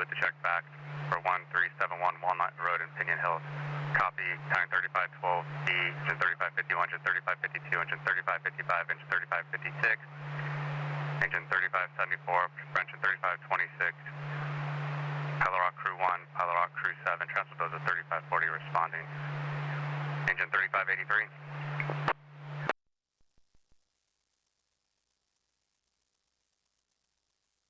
code to check back for 1371 Walnut Road in Pinion Hill. Copy, time 3512B, engine 3551, engine 3552, engine 3555, engine 3556, engine 3574, engine 3526, Palo Rock Crew 1, Palo Rock Crew 7, transfer those at 3540 responding. Engine 3583.